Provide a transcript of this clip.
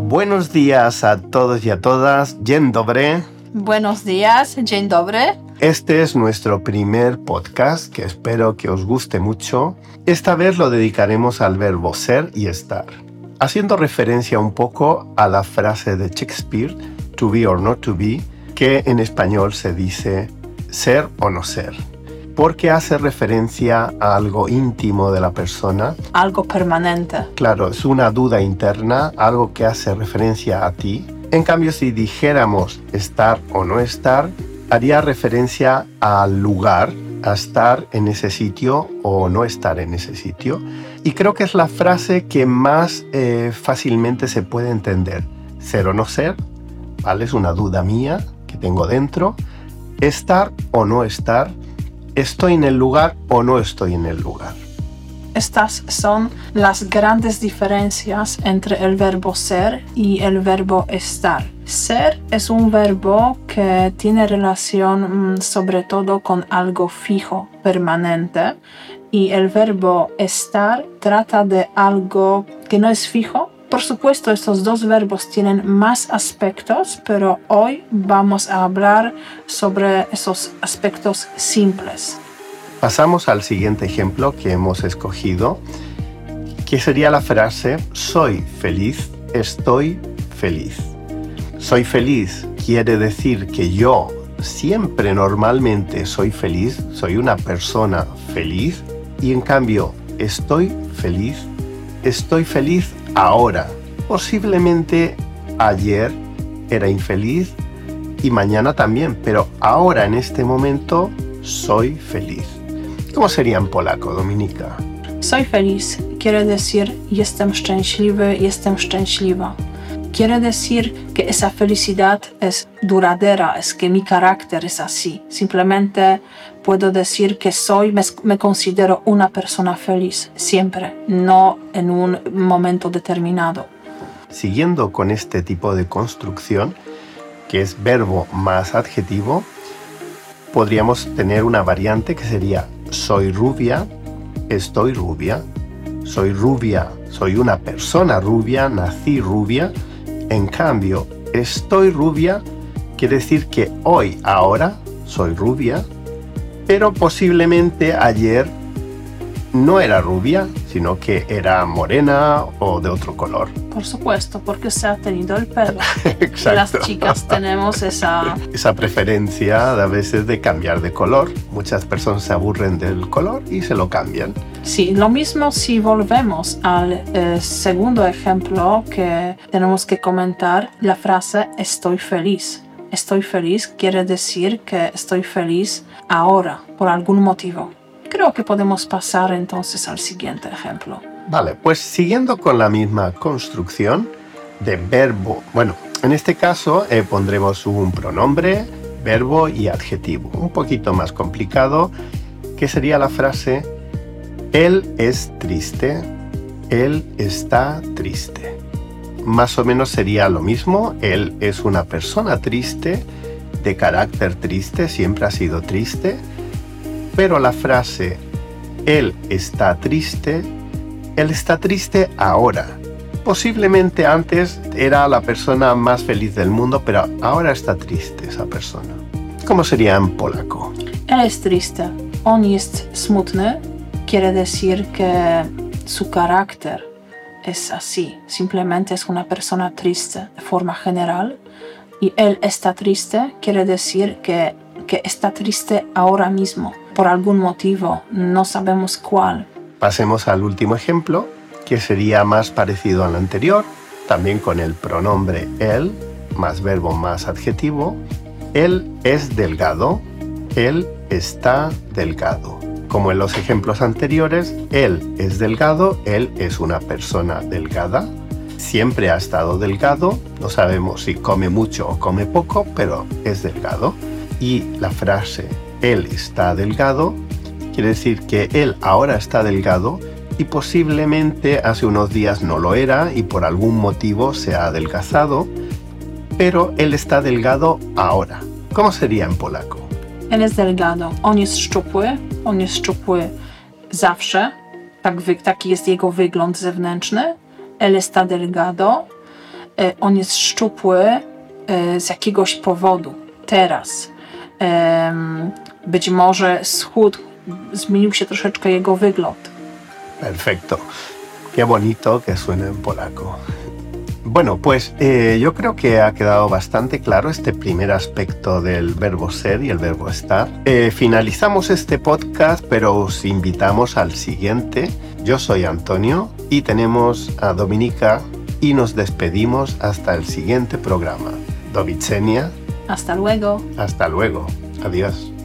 Buenos días a todos y a todas. Dzień dobry. Buenos días, dzień dobry. Este es nuestro primer podcast que espero que os guste mucho. Esta vez lo dedicaremos al verbo ser y estar, haciendo referencia un poco a la frase de Shakespeare, to be or not to be, que en español se dice ser o no ser, porque hace referencia a algo íntimo de la persona. Algo permanente. Claro, es una duda interna, algo que hace referencia a ti. En cambio, si dijéramos estar o no estar, haría referencia al lugar, a estar en ese sitio o no estar en ese sitio. Y creo que es la frase que más fácilmente se puede entender. Ser o no ser, ¿vale? Es una duda mía que tengo dentro. Estar o no estar, estoy en el lugar o no estoy en el lugar. Estas son las grandes diferencias entre el verbo ser y el verbo estar. Ser es un verbo que tiene relación sobre todo con algo fijo, permanente, y el verbo estar trata de algo que no es fijo. Por supuesto, estos dos verbos tienen más aspectos, pero hoy vamos a hablar sobre esos aspectos simples. Pasamos al siguiente ejemplo que hemos escogido, que sería la frase soy feliz, estoy feliz. Soy feliz quiere decir que yo siempre normalmente soy feliz, soy una persona feliz, y en cambio estoy feliz ahora. Posiblemente ayer era infeliz y mañana también, pero ahora en este momento soy feliz. ¿Cómo sería en polaco, Dominika? Soy feliz quiere decir jestem szczęśliwy, jestem szczęśliwa. Quiere decir que esa felicidad es duradera, es que mi carácter es así. Simplemente puedo decir que me considero una persona feliz, siempre, no en un momento determinado. Siguiendo con este tipo de construcción, que es verbo más adjetivo, podríamos tener una variante que sería soy rubia, estoy rubia. Soy rubia, soy una persona rubia, nací rubia. En cambio, estoy rubia quiere decir que hoy, ahora, soy rubia, pero posiblemente ayer no era rubia, sino que era morena o de otro color. Por supuesto, porque se ha tenido el pelo. Exacto. Las chicas tenemos esa preferencia a veces de cambiar de color. Muchas personas se aburren del color y se lo cambian. Sí, lo mismo si volvemos al segundo ejemplo que tenemos que comentar, la frase estoy feliz. Estoy feliz quiere decir que estoy feliz ahora, por algún motivo. Creo que podemos pasar entonces al siguiente ejemplo. Vale, pues siguiendo con la misma construcción de verbo, bueno, en este caso pondremos un pronombre, verbo y adjetivo, un poquito más complicado, que sería la frase él es triste, él está triste. Más o menos sería lo mismo, él es una persona triste, de carácter triste, siempre ha sido triste, pero la frase él está triste ahora. Posiblemente antes era la persona más feliz del mundo, pero ahora está triste esa persona. ¿Cómo sería en polaco? Él es triste, on jest smutny, quiere decir que su carácter es así, simplemente es una persona triste de forma general, y él está triste quiere decir que está triste ahora mismo, por algún motivo, no sabemos cuál. Pasemos al último ejemplo, que sería más parecido al anterior, también con el pronombre él, más verbo más adjetivo. Él es delgado, él está delgado. Como en los ejemplos anteriores, él es delgado, él es una persona delgada. Siempre ha estado delgado, no sabemos si come mucho o come poco, pero es delgado. Y la frase él está delgado quiere decir que él ahora está delgado y posiblemente hace unos días no lo era y por algún motivo se ha adelgazado, pero él está delgado ahora. ¿Cómo sería en polaco? Él es delgado. On jest szczupły zawsze. Taki jest jego wygląd zewnętrzny. Él está delgado. on jest szczupły z jakiegoś powodu. Teraz. Być może schudł, zmienił się troszeczkę jego wygląd. Perfecto. Qué bonito que suena en polaco. Bueno, pues yo creo que ha quedado bastante claro este primer aspecto del verbo ser y el verbo estar. Finalizamos este podcast, pero os invitamos al siguiente. Yo soy Antonio y tenemos a Dominika y nos despedimos hasta el siguiente programa. Do widzenia. Hasta luego. Hasta luego. Adiós.